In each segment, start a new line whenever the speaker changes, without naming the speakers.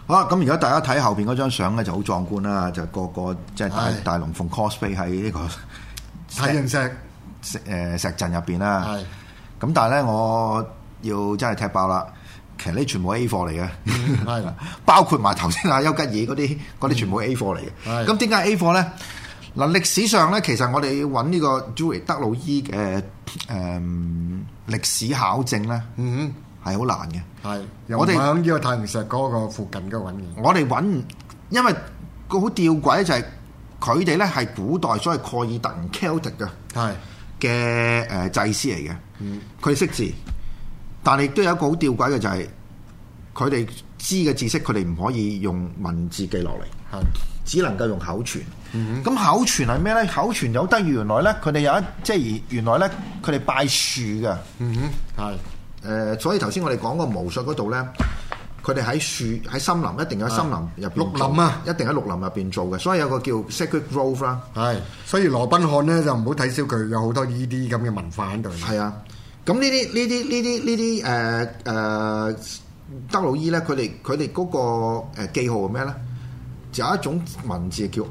好啦，咁而家大家睇後邊嗰張相咧就好壯觀啦，就個個即係大龍鳳 cosplay 喺呢個
太陽
石陣入邊啦。係。咁但係咧，我要真係踢爆啦，其實呢全部 A 貨嚟嘅，係包括埋頭先阿丘吉爾嗰啲全部 A 貨嚟嘅。咁點解 A 貨咧？嗱，歷史上咧，其實我哋揾呢個 Druid 德魯伊嘅歷史考證咧，係好難嘅。係，
我哋喺呢個太陽石嗰個附近嘅揾嘅。
我哋揾，因為個好吊詭就係佢哋咧係古代所謂蓋爾特人 Celtic 嘅祭司嚟嘅。佢哋識字，但係亦都有一個好吊詭嘅就係佢哋知嘅知識，佢哋唔可以用文字記落嚟，只能夠用口傳。咁口傳係咩咧？口傳有得原來咧，佢哋有即係原來咧，佢哋拜樹嘅。所以頭先我哋講個巫術嗰度咧，佢哋喺樹喺森林，一定喺森林入邊，綠林啊，一定喺綠林入邊做嘅。所以有個叫 Sacred Grove 啦。
所以羅賓漢咧就唔好睇小佢，有好多呢啲咁嘅文化喺度。係啊，
咁呢啲德魯伊咧，佢哋嗰個記號係咩咧？就有一種文字叫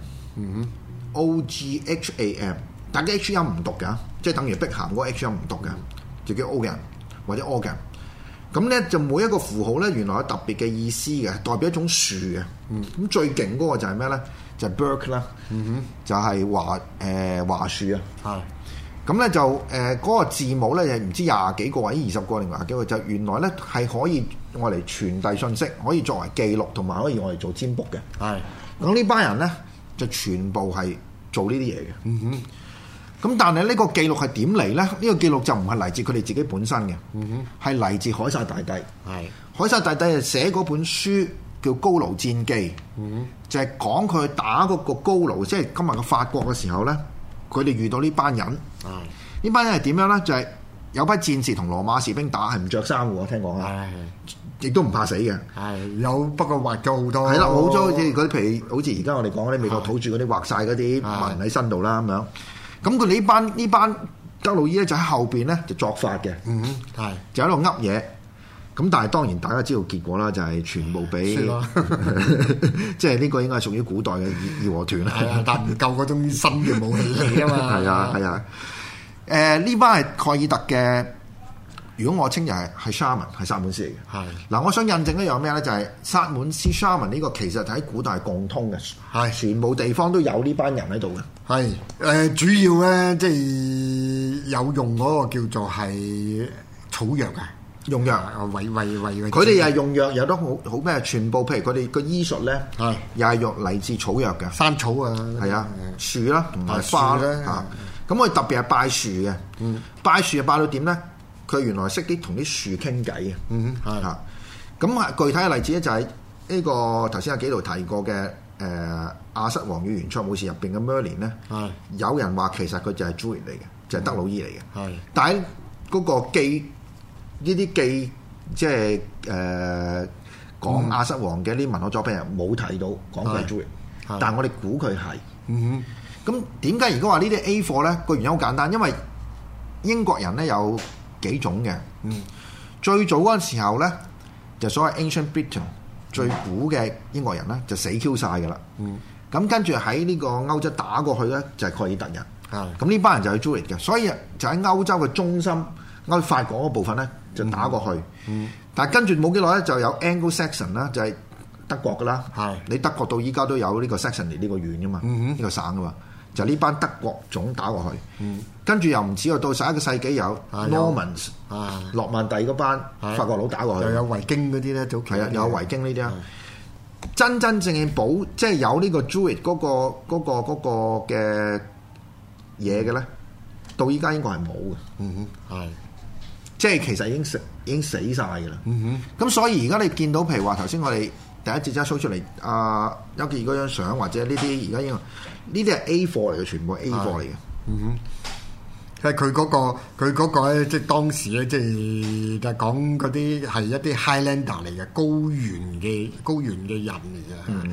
Ogham，OGHAM，但係 H 音唔讀嘅，即係等於碧咸嗰個 H 音唔讀嘅，就叫 Ogham 或者 Ogham。咁咧就每一個符號咧，原來有特別嘅意思嘅，代表一種樹嘅。咁最勁嗰個就係咩咧？就係 Birk 啦，就係華樹啊。咁咧就嗰個字母咧，就唔知廿幾個或者20個定廿幾個，就原來咧係可以用嚟傳遞信息，可以作為記錄，同埋可以用嚟做占卜嘅。咁呢班人咧就全部係做呢啲嘢嘅。咁但係呢個記錄係點嚟咧？呢個記錄就唔係嚟自佢哋自己本身嘅，係嚟自凱撒大帝。凱撒大帝就寫嗰本書叫《高盧戰記》，就係講佢打嗰個高盧，即係今日嘅法國嘅時候咧。佢哋遇到呢班人，呢班人係點樣咧？就係有批戰士同羅馬士兵打，係唔着衫嘅喎，聽講啊，亦都唔怕死嘅。
有不過畫咗好多。係
啦，好多好似嗰啲譬如好似而家我哋講嗰啲美國土著嗰啲畫晒嗰啲紋喺身度啦咁樣。咁佢哋呢班德魯伊咧就喺後邊咧就作法嘅，就喺度噏嘢。咁但係當然大家知道結果啦，就係全部俾即係呢個應該係屬於古代嘅義和團啦。
但唔夠嗰種新嘅武器嚟啊嘛。
係啊。呢班係蓋爾特嘅，如果我稱就係沙文，係薩滿師嚟嘅。嗱，我想印證一樣咩咧？就係薩滿師沙文呢個其實喺古代共通嘅，全部地方都有呢班人喺度嘅。
主要咧即係有用嗰個叫做係草藥啊。
用藥，佢哋又係用藥，有得好咩？全部譬如佢哋個醫術咧，又係用嚟自草藥嘅，
山草啊，
係啊，樹啦同埋花啦。咁佢特別係拜樹嘅，拜樹係拜到點咧？佢原來識啲同啲樹傾偈嘅，咁具體嘅例子咧就係呢個頭先阿紀陶提過嘅亞瑟王與圓桌武士入邊嘅 Merlin 咧，有人話其實佢就係 Druid 嚟嘅，就係德魯伊嚟嘅，但係嗰個呢啲記即係講亞瑟王嘅啲文學作品人冇睇到講佢係 Druid，但係我哋估佢係。咁點解如果話呢啲 A 貨咧？個原因好簡單，因為英國人咧有幾種嘅。最早嗰陣時候咧，就所謂 Ancient Britain 最古嘅英國人咧就死 Q 晒㗎啦。咁跟住喺呢個歐洲打過去咧，就係蓋爾特人。咁呢班人就係 Druid 嘅，所以就喺歐洲嘅中心。法國嗰部分咧就打過去，但係跟住冇幾耐咧就有 Anglo-Saxon 啦，就係德國噶啦。你德國到依家都有呢個 Saxony 呢個縣噶嘛，呢個省噶嘛，就呢班德國種打過去。跟住又唔止到11個世紀有 Normans，諾曼第嗰班法國佬打過去，
又有維京嗰啲咧，早期
係啊，有維京呢啲啊。真正即係有呢個 Druid 嗰個嘅嘢嘅咧，到依家應該係冇嘅。即係其實已經死晒㗎啦。咁所以而家你見到譬如話頭先我哋第一節即係 show 出嚟邱傑嗰張相或者呢啲而家呢啲係 A 貨嚟嘅，全部 A 貨嚟嘅。
即係佢嗰個咧，即係當時咧，即係就講嗰啲係一啲 Highlander 嚟嘅高原嘅人嚟嘅。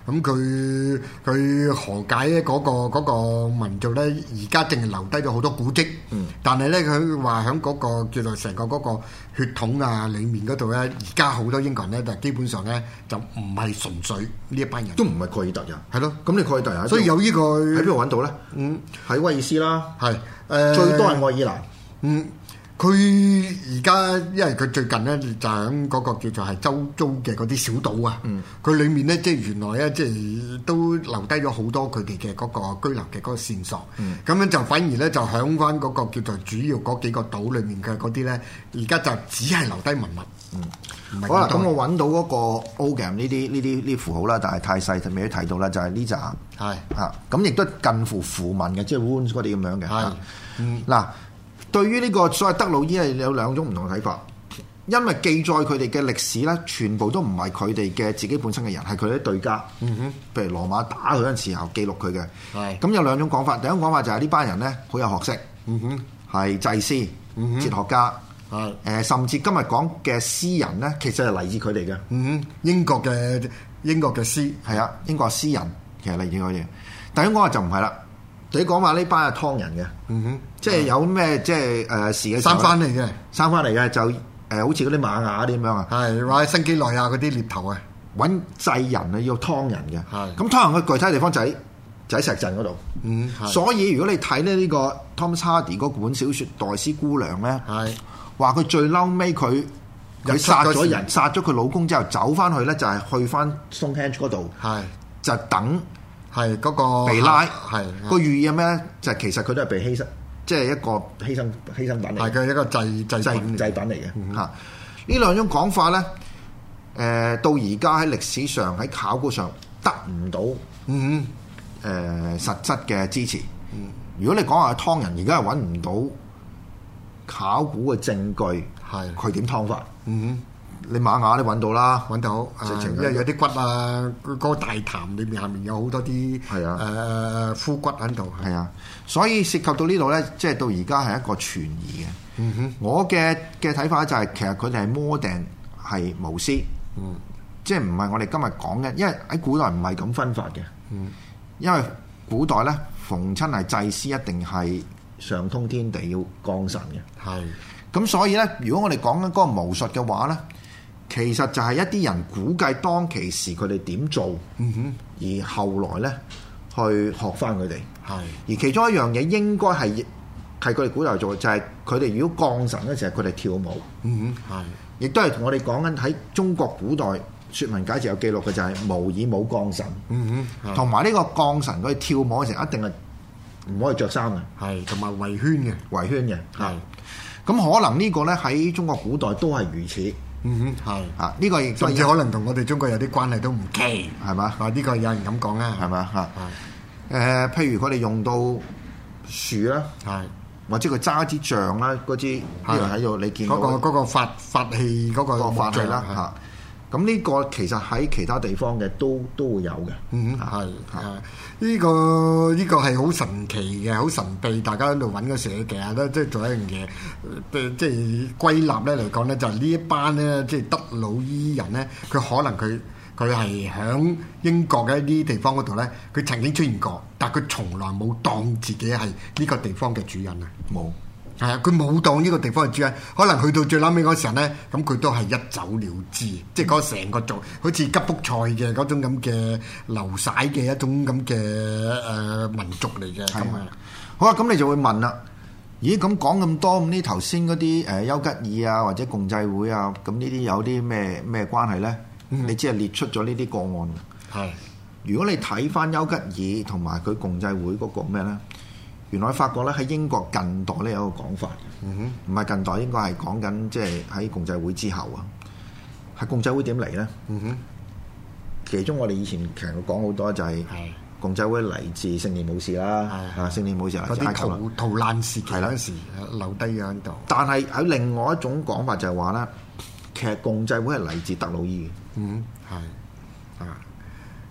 咁佢何解咧？嗰個民族咧，而家淨係留低咗好多古蹟。但係咧，佢話喺嗰個叫做成個嗰個血統啊裡面嗰度咧，而家好多英國人咧，就基本上咧就唔係純粹呢一班人，
都唔係蓋爾特人。
係咯，
咁你蓋爾特人，
所以有呢個
喺邊度揾到咧？喺威爾斯啦，
係
最多係愛爾蘭。
佢而家因為佢最近咧就喺嗰個叫做係周遭嘅嗰啲小島啊，佢裡面咧即係原來咧即係都留低咗好多佢哋嘅嗰個居留嘅嗰個線索，咁樣就反而咧就響翻嗰個叫做主要嗰幾個島裡面嘅嗰啲咧，而家就只係留低文物。
好啦，咁我揾到嗰個 Ogham 呢啲符號啦，但係太細，就未都睇到啦，就係呢扎係嚇，咁亦都近乎符文嘅，即係 runes 嗰啲咁樣嘅。係嗱。對於呢個所謂德魯伊係有兩種唔同嘅睇法，因為記載佢哋嘅歷史咧，全部都唔係佢哋嘅自己本身嘅人，係佢哋啲對家。譬如羅馬打佢嗰陣時候記錄佢嘅。咁有兩種講法，第一種講法就係呢班人咧好有學識，係祭司、哲學家。甚至今日講嘅詩人咧，其實係嚟自佢哋嘅。
英國嘅詩
係啊，英國詩人其實嚟自佢哋。第一種講法就唔係啦。你講話呢班係湯人嘅，即係有咩即係事嘅時候
生翻嚟嘅
就好似嗰啲瑪雅啲咁樣啊，
係或者新幾內亞嗰啲獵頭啊，
揾祭人啊要湯人嘅，咁湯人嘅具體地方就喺石陣嗰度，所以如果你睇咧呢個 Thomas Hardy 嗰本小説《黛絲姑娘》咧，話佢最嬲尾佢殺咗人，殺咗佢老公之後走翻去咧，就係去翻 Stonehenge 嗰度，就等。係嗰個被拉，係個寓意係咩咧？就其實佢都係被犧牲，即係一個犧牲品嚟。係佢一個祭品嚟嘅嚇。呢兩種講法咧，到而家喺歷史上喺考古上得唔到實質嘅支持。如果你講話湯人，而家係揾唔到考古嘅證據，係佢點湯法？你瑪雅都揾到啦，揾到，因為有啲骨啊，嗰個大潭裏面下面有好多啲枯骨喺度。係啊，所以涉及到呢度咧，即係到而家係一個存疑嘅。我嘅睇法就係其實佢哋係魔定係巫師，即係唔係我哋今日講嘅，因為喺古代唔係咁分法嘅。因為古代咧，逢親係祭司一定係上通天地要降神嘅。係，咁所以咧，如果我哋講緊嗰個巫術嘅話咧，其實就係一啲人估計當其時佢哋點做，而後來咧去學翻佢哋。係，而其中一樣嘢應該係佢哋古代做嘅，就係佢哋如果降神嗰時候，佢哋跳舞。係，亦都係同我哋講緊喺中國古代説文解字有記錄嘅，就係模擬武降神。同埋呢個降神佢哋跳舞嘅時候，一定係唔可以着衫嘅。係，同埋圍圈嘅。圍圈嘅。係，咁可能呢個咧喺中國古代都係如此。係啊，呢個亦甚至可能同我哋中國有啲關係都唔奇，係嘛？啊，呢個有人咁講啊，係嘛嚇？譬如佢哋用到樹啦，係或者佢揸支杖啦，嗰支呢個喺度你見到嗰個法器嗰個法器啦嚇。咁呢個其實喺其他地方嘅都會有嘅。係呢個係好神奇嘅，好神秘。大家喺度揾嗰時，其實咧即係做一樣嘢，即係歸納咧嚟講咧，就係呢一班咧，即係德魯伊人咧，佢可能佢係喺英國嘅一啲地方嗰度咧，佢曾經出現過，但係佢從來冇當自己係呢個地方嘅主人啊，冇。係啊，佢冇當呢個地方嘅主人，可能去到最撚尾嗰時候咧，咁佢都係一走了之，即係嗰成個做好似吉卜賽嘅嗰種咁嘅流徙嘅一種咁嘅民族嚟嘅。咁啊，好啦，咁你就會問啦，咦？咁講咁多，咁呢頭先嗰啲丘吉爾啊，或者共濟會啊，咁呢啲有啲咩關係咧？你只係列出咗呢啲個案。係，如果你睇翻丘吉爾同埋佢共濟會嗰個咩咧？原來發覺咧喺英國近代咧有一個講法，唔係近代，應該係講緊即係喺共濟會之後啊。係共濟會點嚟咧？其中我哋以前其實講好多就係共濟會嚟自聖殿武士啦，聖殿武士嚟自埃及啦，逃難時期嗰陣時留低咗喺度。但係喺另外一種講法就係話咧，其實共濟會係嚟自德魯伊嘅。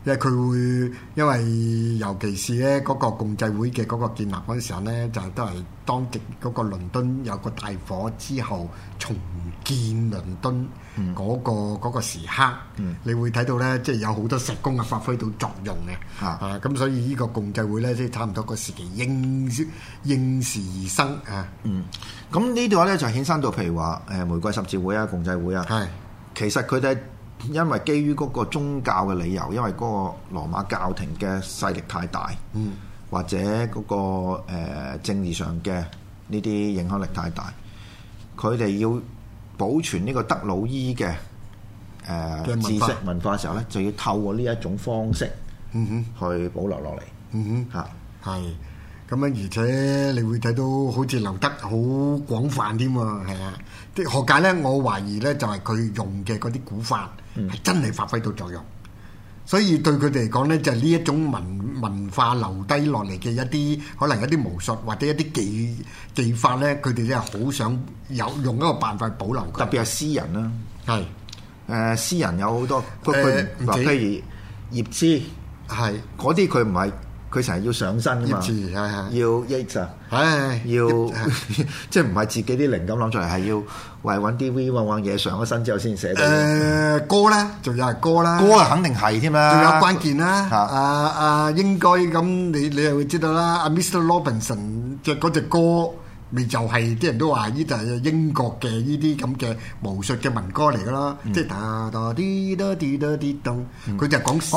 因為佢會因為尤其是咧嗰個共濟會嘅嗰個建立嗰陣時候咧，就都係當極嗰個倫敦有個大火之後重建倫敦嗰個時刻，你會睇到咧，即係有好多石工啊發揮到作用嘅，咁所以呢個共濟會咧，即係差唔多個時期應時而生啊。
咁呢度咧就衍生到譬如話玫瑰十字會啊、共濟會啊，其實佢哋因為基於嗰個宗教嘅理由，因為嗰個羅馬教廷嘅勢力太大，或者嗰個政治上嘅呢啲影響力太大，佢哋要保存呢個德魯伊嘅知識文化嘅時候咧，就要透過呢一種方式去保留落嚟。
係咁樣，而且你會睇到好似留得好廣泛添喎，係啊！啲學界咧，我懷疑咧就係佢用嘅嗰啲古法係真係發揮到作用，所以對佢哋嚟講咧，就係呢一種文化留低落嚟嘅一啲可能一啲巫術或者一啲技法咧，佢哋真係好想用一個辦法保留佢。
特別係詩人啦，詩人有好多佢譬如葉芝係嗰啲，佢唔係。佢成日要上身㗎嘛，要益啊，要即係唔係自己啲靈感諗出嚟，係要為揾啲 V 揾嘢上咗身之後先寫到。
歌咧，仲有係歌啦，
歌啊肯定係添啦，
仲有關鍵啦，應該咁你又會知道啦，阿 Mr. Robinson 嘅嗰隻歌。咪就係啲人都話呢就係英國嘅呢啲咁嘅巫術嘅民歌嚟噶啦，即係噠噠啲噠啲噠啲咚，佢就講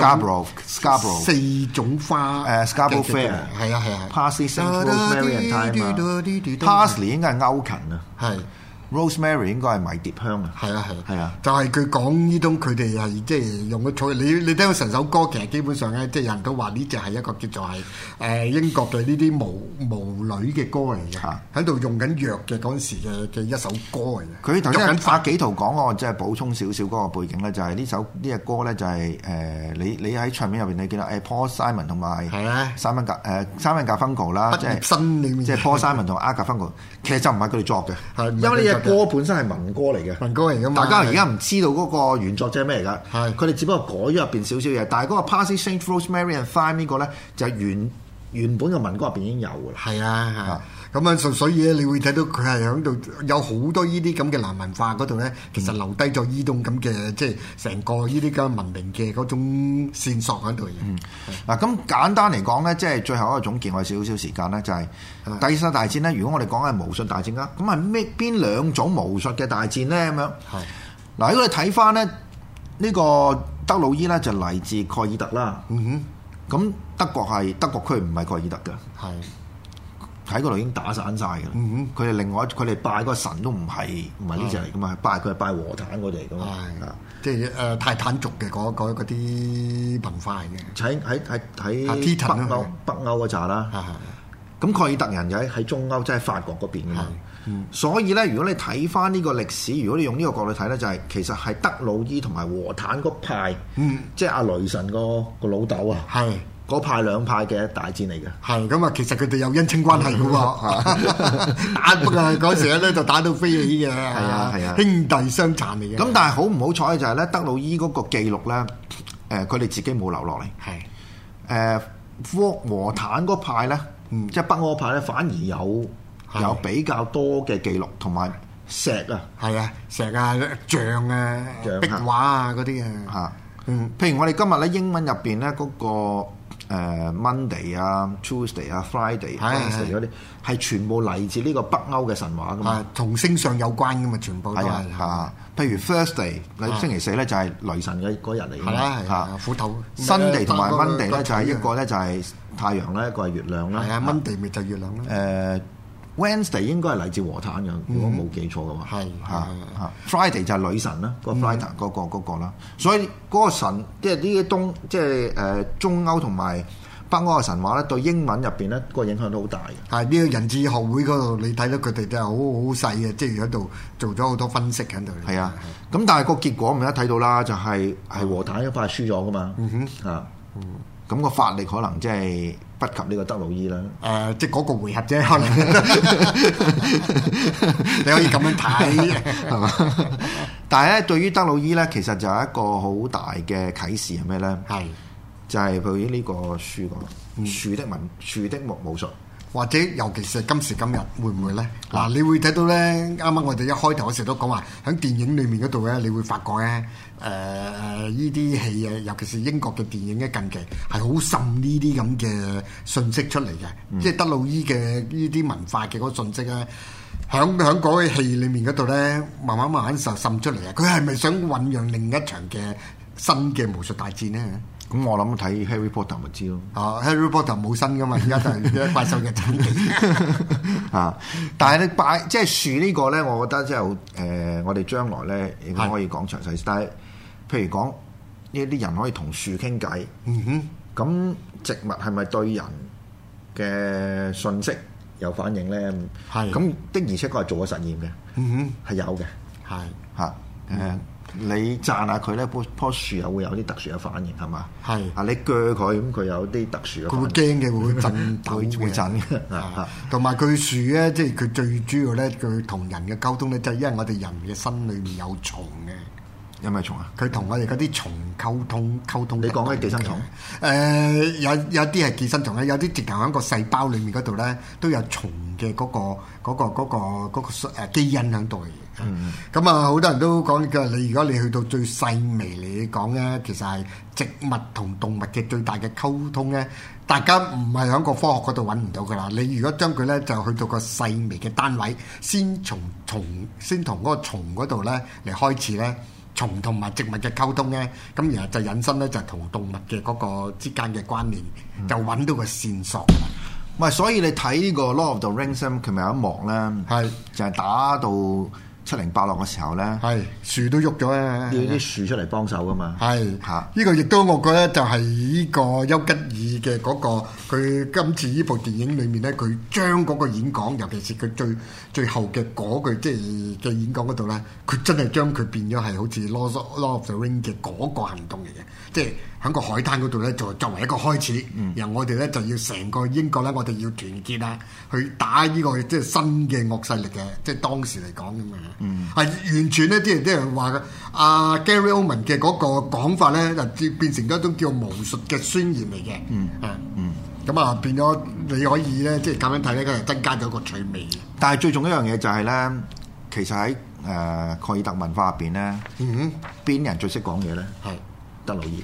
四種花
，Scarborough Fair
係啊
Parsley, Sage, Rosemary and Thyme，Parsley 應該係歐芹啊，係。Rosemary 應該係迷迭香啊，係啊，
就係佢講呢種佢哋係即係用咗草，你聽到成首歌其實基本上咧，即係有人都話呢隻係一個叫做係英國嘅呢啲巫女嘅歌嚟嘅，喺度用緊藥嘅嗰陣時嘅一首歌嚟嘅。
佢頭先發幾圖講我即係補充少少嗰個背景咧，就係呢隻歌咧就係你喺唱片入邊你見到Paul Simon 同埋Simon Garfunkel 啦，即係 Paul Simon 同 Art Garfunkel，其實就唔係佢哋作嘅，因為呢隻歌本身係民歌嚟嘅，
民歌嚟㗎嘛。
大家而家唔知道嗰個原作者係咩嚟㗎，佢哋只不過改咗入邊少少嘢，但係嗰個 Parsley, Sage, Rosemary and Thyme 呢個咧就係原本嘅民歌入邊已經有㗎啦。
係啊，咁啊，所以咧，你會睇到佢係喺度有好多呢啲咁嘅南文化嗰度咧，其實留低咗呢種咁嘅即係成個呢啲咁文明嘅嗰種線索喺度嘅。
嗱，咁簡單嚟講咧，即係最後一個總結，我哋少少時間咧，就係第二次大戰咧。如果我哋講係巫術大戰啦，咁係邊兩種巫術嘅大戰咧？咁樣嗱，如果你睇翻咧呢個德魯伊咧，就嚟自蓋爾特啦。咁德國區唔係蓋爾特嘅。喺嗰度已經打散晒嘅，佢哋另外佢哋拜嗰個神都唔係呢隻嚟噶嘛，佢係拜和坦嗰啲嚟噶嘛，
即係泰坦族嘅嗰啲文化嚟嘅。
喺北歐嗰扎啦，咁蓋爾特人就喺中歐，即係法國嗰邊嘅嘛。所以咧，如果你睇翻呢個歷史，如果你用呢個角度睇咧，就係其實係德魯伊同埋和坦嗰派，即係阿雷神個老豆啊。嗰派兩派嘅大戰嚟嘅，
係咁啊！其實佢哋有姻親關係嘅喎，打不過嗰時咧就打到飛起嘅，係啊，兄弟相殘嚟嘅。
咁但係好唔好彩就係咧，德魯伊嗰個記錄咧，佢哋自己冇留落嚟。和坦嗰派咧，即係北歐派咧，反而有比較多嘅記錄同埋石啊，
石啊、像啊、壁畫啊嗰啲啊，
譬如我哋今日咧英文入邊咧嗰個。Monday 啊、Tuesday 啊、Friday、Wednesday 嗰啲係全部嚟自呢個北歐嘅神話噶嘛，
同星象有關噶嘛，全部都係。
譬如 Thursday，星期四咧就係雷神嘅嗰日嚟嘅。
係啦，斧頭。
Sunday 同埋 Monday 咧就係一個咧就係太陽啦，一個係月亮啦。
係啊 ，Monday 咪就係月亮啦。
Wednesday 應該係嚟自和坦嘅，如果冇記錯嘅話。Friday 就係女神啦，個 Friday 嗰個啦。所以嗰個神即係呢啲中歐同埋北歐嘅神話咧，對英文入邊咧個影響都好大嘅。
係呢個人智學會嗰度，你睇到佢哋都係好細嘅，即係喺度做咗好多分析喺度。
係啊，咁但係個結果唔一睇到啦，就係和坦一塊輸咗噶嘛。咁個法力可能即係不及呢個德魯伊啦。
即係嗰個回合啫，可能你可以咁樣睇，係嘛？
但係咧，對於德魯伊咧，其實就係一個好大嘅啟示係咩咧？ 就係佢呢個書講樹的武術。
或者尤其是今時今日會唔會咧？嗱，你會睇到咧，啱啱我哋一開頭嗰時都講話，喺電影裏面嗰度咧，你會發覺咧，呢啲戲啊，尤其是英國嘅電影咧，近期係好滲呢啲咁嘅信息出嚟嘅，即係德魯伊嘅呢啲文化嘅嗰個信息咧，喺嗰個戲裏面嗰度咧，慢慢就滲出嚟啊！佢係咪想醖釀另一場嘅新嘅武術大戰咧？
咁我諗睇 Harry Potter 咪知咯。
Harry Potter 冇新噶嘛，而家都係怪獸嘅產地。
但係咧即係樹呢個咧，我覺得即係我哋將來咧亦都可以講詳細。但係譬如講呢啲人可以同樹傾偈，咁植物係咪對人嘅信息有反應咧？係。咁的而且確係做過實驗嘅，係有嘅。係嚇你讚下佢咧，棵樹又會有啲特殊嘅反應，係嘛？係啊，你鋸佢咁，佢有啲特殊嘅反應。佢會驚嘅，會震抖嘅，會震嘅。同埋佢樹咧，即係佢最主要咧，佢同人嘅溝通咧，就係因為我哋人嘅身裏面有蟲嘅。有咩蟲啊？佢同我哋嗰啲蟲溝通。你講緊寄生蟲？有啲係寄生蟲咧，有啲直頭喺個細胞裏面嗰度咧，都有蟲嘅嗰個基因喺度嘅。咁啊，好多人都講嘅，你如果你去到最細微嚟講咧，其實係植物同動物嘅最大嘅溝通咧，大家唔係喺個科學嗰度揾唔到噶啦。你如果將佢咧就去到個細微嘅單位，先同嗰個蟲嗰度咧嚟開始咧。蟲同埋植物嘅溝通咧，咁然後就引申咧就同動物嘅嗰個之間嘅關聯，就揾到個線索。唔係，所以你睇呢個《Lord of the Rings》佢咪有一幕咧，係就係打到708落嘅時候咧，係
樹都喐咗啊！
要啲樹出嚟幫手噶嘛。係
嚇，呢個亦都我覺得就係呢個丘吉爾嘅嗰個佢今次呢部電影裏面咧，佢將嗰個演講，尤其是佢最後嘅嗰句即係嘅演講嗰度咧，佢真係將佢變咗係好似《Lord of the Ring》嘅嗰個行動嚟嘅，即係喺個海灘嗰度咧，作為一個開始。然後我哋咧就要成個英國咧，我哋要團結啊，去打呢個即係新嘅惡勢力嘅，即係當時嚟講咁啊。係完全咧，啲人話阿 Gary Oldman 嘅嗰個講法咧，就變成咗一種叫巫術嘅宣言嚟嘅。咁啊變咗你可以咧，即係咁樣睇咧，佢係增加咗個趣味。
但係最重要一樣嘢就係咧，其實喺蓋爾特文化入邊咧，邊人最識講嘢咧？係德魯伊。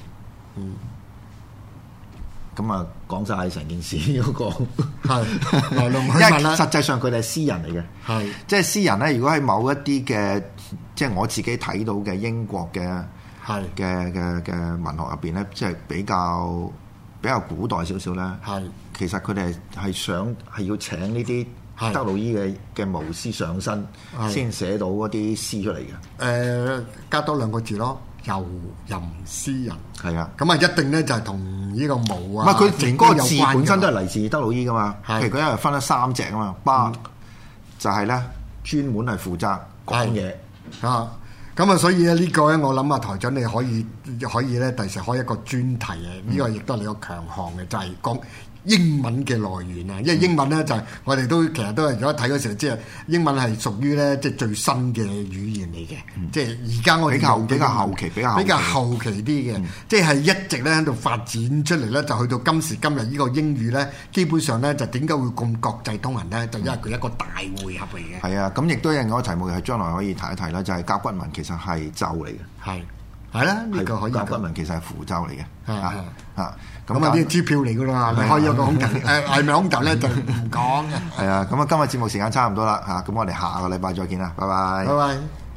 咁啊，講晒成件事嗰個係來龍去脈啦。實際上佢哋係詩人嚟嘅，係即係詩人咧。如果喺某一啲嘅，即係我自己睇到嘅英國嘅係嘅文學入邊咧，即係比較古代少少咧。係其實佢哋係要請呢啲德魯伊嘅巫師上身，先寫到嗰啲詩出嚟嘅。
加多2個字咯。遊吟詩人
係啊，
咁啊一定咧就係同呢個巫啊，
唔係佢連嗰個字本身都係嚟自德魯伊噶嘛。譬如佢一日分咗3隻啊嘛，Bard就係咧專門係負責講嘢
啊。咁啊，所以咧呢個咧，我諗啊台長你可以咧第時開一個專題啊，呢個亦都係你個強項嘅，就係講英文嘅來源啊，因為英文咧就係我哋都其實都係如果睇嗰時候，即係英文係屬於咧即係最新嘅語言嚟嘅，即係而家我哋
比較後期
啲嘅，即係一直咧喺度發展出嚟咧，就去到今時今日呢個英語咧，基本上咧就點解會咁國際通行咧？就因為佢一個大匯合嚟嘅。
係啊，咁亦都有個題目係將來可以提一提啦，就係甲骨文其實係咒嚟嘅。
係啦，呢個可以。
甲骨文其實係符咒嚟嘅。
咁啊啲支票嚟噶啦，你開咗個空頭，係咪空頭咧就唔講嘅。
係啊，咁啊今日節目時間差唔多啦嚇，咁我哋下個禮拜再見啦，拜拜。
拜拜。